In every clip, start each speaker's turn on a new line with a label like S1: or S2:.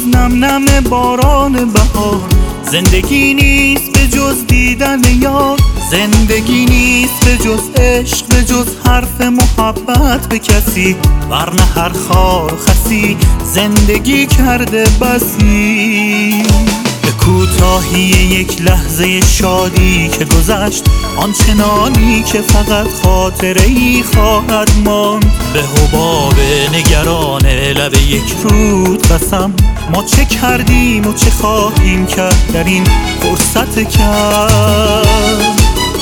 S1: نم نم باران بهار. زندگی نیست به جز دیدن یار، زندگی نیست به جز عشق، به جز حرف محبت به کسی، ورنه هر خار خسی زندگی کرده بسی. به کوتاهی یک لحظه شادی که گذشت، آنچنانی که فقط خاطره ای خواهد ماند. به حباب نگران لب یک رود قسم، ما چه کردیم و چه خواهیم کرد در این فرصت کم.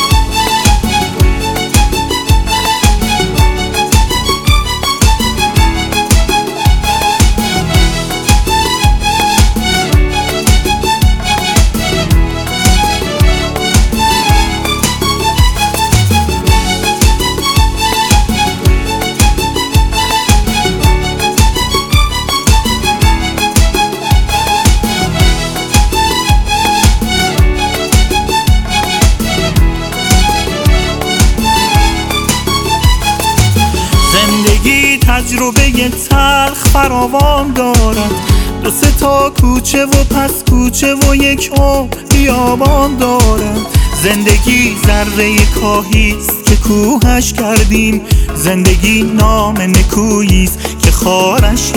S1: تجربه تلخ فراوان دارد، دو سه تا کوچه و پس کوچه و یک عمر بیابان دارد. زندگی ذره کاهیست که کوهش کردیم، زندگی نام نکوییست که خارش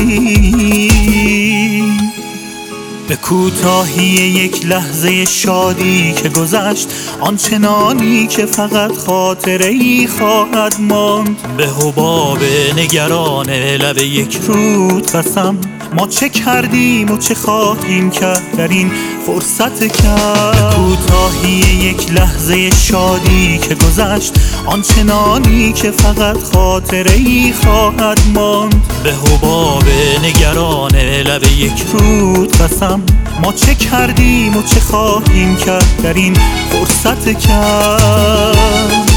S1: کردیم. به کوتاهی یک لحظه شادی که گذشت، آنچنانی که فقط خاطره ای خواهد ماند. به حباب نگران لب یک رود قسم، ما چه کردیم و چه خواهیم کرد در این فرصت کم. به کوتاهی یک لحظه شادی که گذشت، آنچنانی که فقط خاطره ای خواهد ماند. به حباب نگران لب یک رود قسم، ما چه کردیم و چه خواهیم کرد در این فرصت کم.